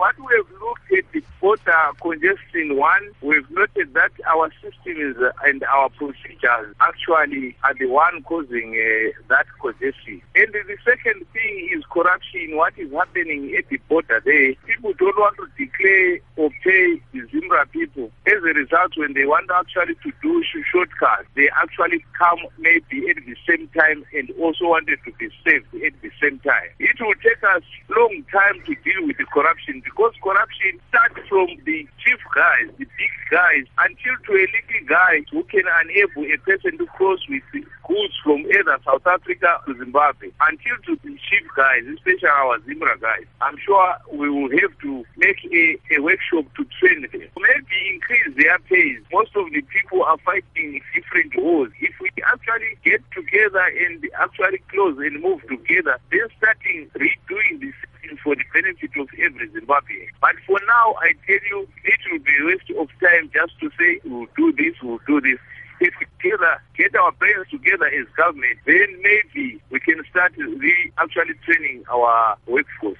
what we have looked at the border congestion one, we've noted that our systems and our procedures actually are the one causing that congestion. And the second thing is corruption. What is happening at the border there? People don't want to declare or pay the Zimbabwe people. As a result, when they want actually to do shortcuts, they actually come maybe at the same time and also wanted to be saved at the same time. It will take us long time to deal with the corruption because corruption starts from the chief guys, the big guys, until to a little guy who can enable a person to cross with goods from either South Africa to Zimbabwe, until to the chief guys, especially our Zimbra guys. I'm sure we will have to make a workshop to train them. Maybe increase their pays. Most of the people are fighting different wars. If we actually get together and actually close and move together, then starting redoing this for the benefit of every Zimbabwean. But for now, I tell you, it will be a waste of time just to say, we'll do this, we'll do this. If we get our brains together as government, then maybe we can start actually training our workforce.